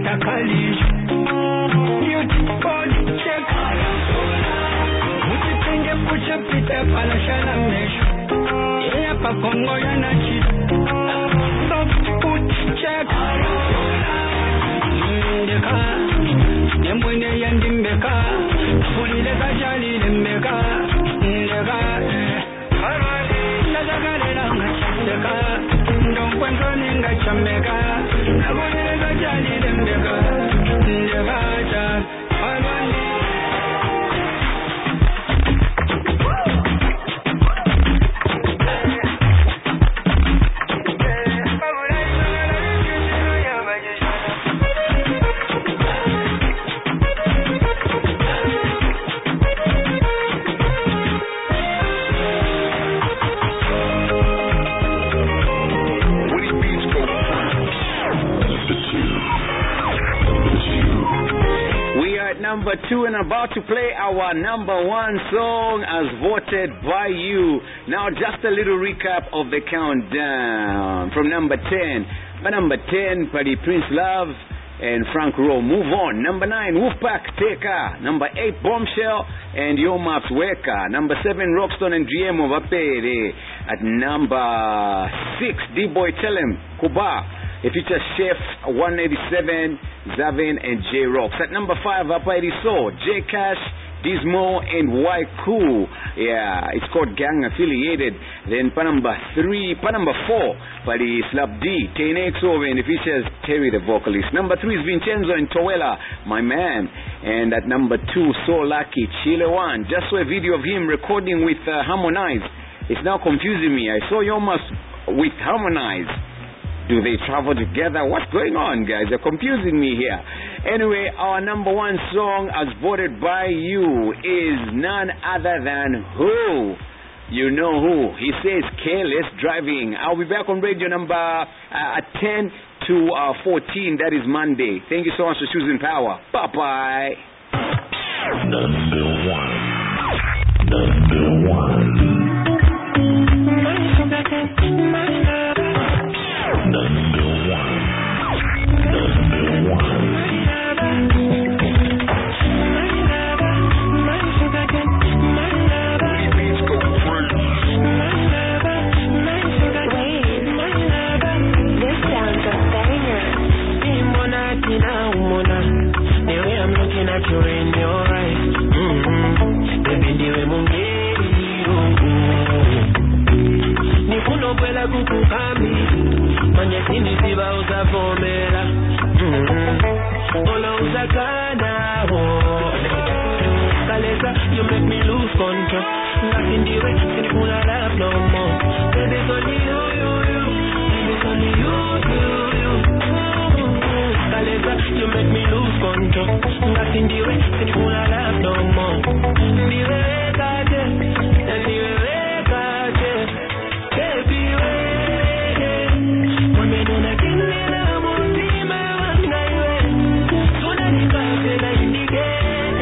takalish. Beautiful check. Mutitenge pucha pita pala shalamish. Yeah, pa Congo yana chit. Soft foot check. Ndeka, nyembwene yandimbeka. Fulile kajali limbeka. Ndeka, nazagalela ngachindeka. Ndongwenzo ninga chameka. Nabulile kajali limbeka. Ndeka, alwani. Number 2 and about to play our number 1 song as voted by you. Now just a little recap of the countdown. From number 10, by number 10, Paddy Prince Love and Frank Rowe, Move On. Number 9, Wolfpack, Teka. Number 8, Bombshell and Yo Maps Weka. Number 7, Rockstone and Driemo Vapere. At number 6, D-Boy Tell Him, Kuba. It features Chef 187, Zavin and J Rocks. At number 5, Apairi So, J Cash, Dismo and Y Cool. Yeah, it's called Gang Affiliated. Then pa number 4, Pali Slap D, Tenex Over, and it features Terry the vocalist. Number 3 is Vincenzo and Toela, My Man. And at number 2, So Lucky, Chile One. Just saw a video of him recording with Harmonize. It's now confusing me. I saw Yomas with Harmonize. Do they travel together? What's going on, guys? They're confusing me here. Anyway, our number 1 song as voted by you is none other than who? You know who. He says Careless Driving. I'll be back on radio number 10 to 14. That is Monday. Thank you so much for choosing Power. Bye-bye. Number 1. Number 1. You make me lose control. Nothing the way, can you not laugh no more? Baby, it's only you. Baby, it's only you. Kalesa, you make me lose control. Nothing the way, can you not laugh no more? The way I did, and the way I did. Baby, wait. When me do not kill me, I'm on team, I'm not way. So that you can't say that you need it.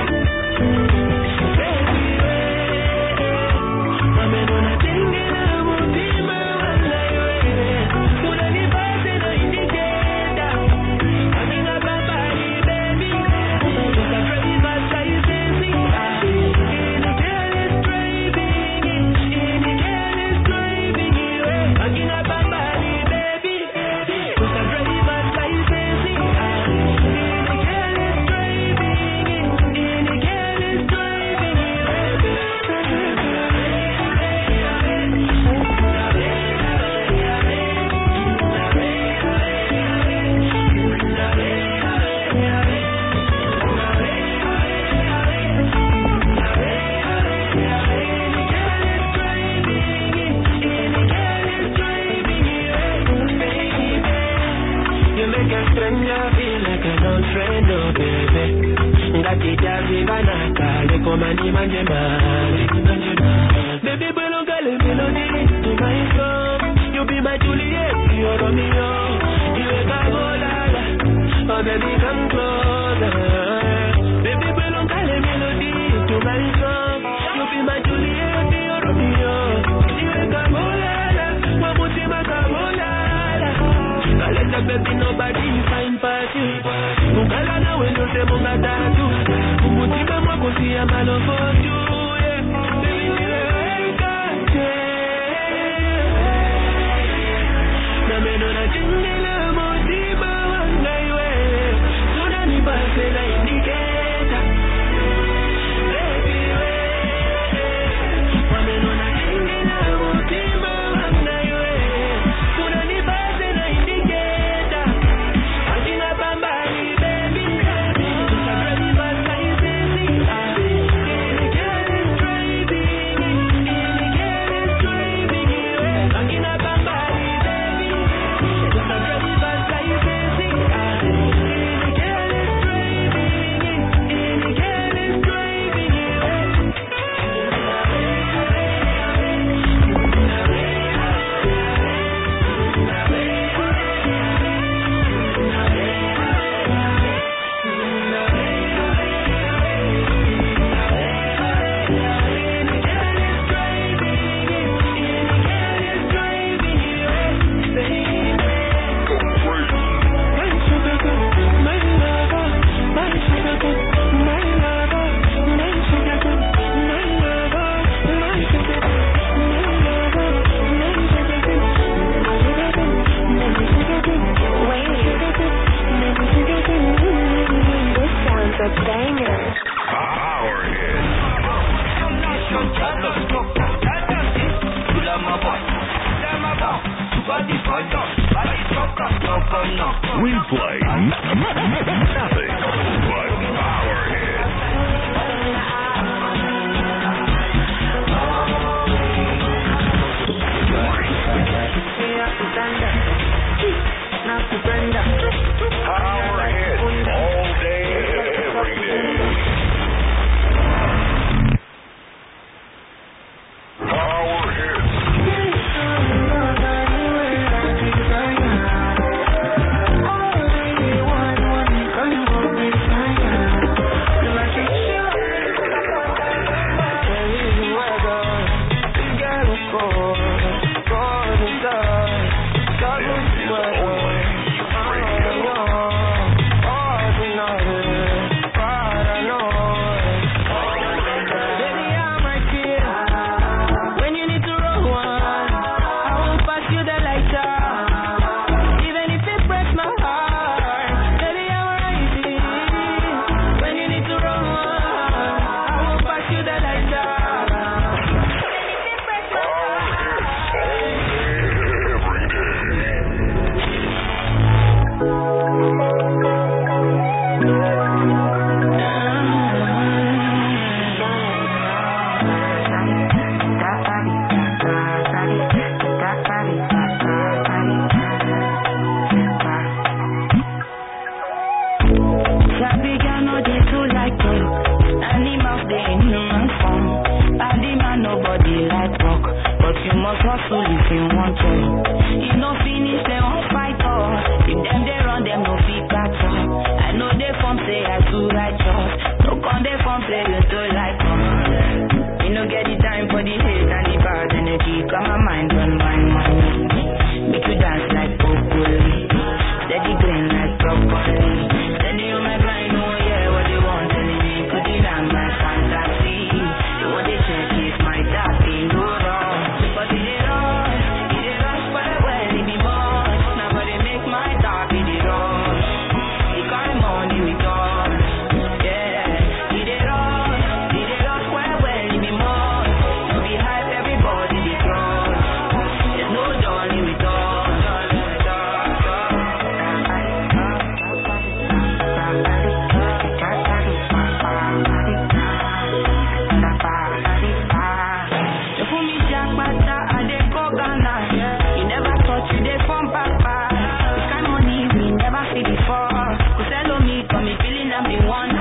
Baby, but don't call it melody to my song. You be my Juliet, you're Romeo. You ain't a bolala, oh baby, come closer. Baby, but don't call it melody to my song. You be my Juliet, you're Romeo. You ain't a bolala, wamutima ka bolala. Now let the baby nobody find past you. when you say Munga tattoo. Umutima mwako siya malo for you, yeah. Baby, nileweka, yeah. Na meno na jingila motima wanga iwe. Tuna ni base na indicator. Baby, we. Wa meno na jingila motima wanga iwe. Tuna ni base na indicator. Akina bambari, baby. We play nothing but power hits. Power hits all day, every day. Power hits. Hustle if you want to. If no finish, they won't fight us. If them they run, them no fit catch up. I know they from say I too righteous. No con they from play you too like us. You no get the time for the hate and the bad energy. Got my mind on my money. Make you dance like broccoli. Steady green like broccoli. Then you my blind, oh yeah, what they want telling me. Put it on my fantasy. You want to check if my daddy no wrong. But it is rush, but well, it be much. Nobody make my dog, it is rush. The kind of money we got, yeah. It is rush, well, it be much. To be hype, everybody be cross. There's no dolly we got. Before, cause hello me, got me feeling I'm the one.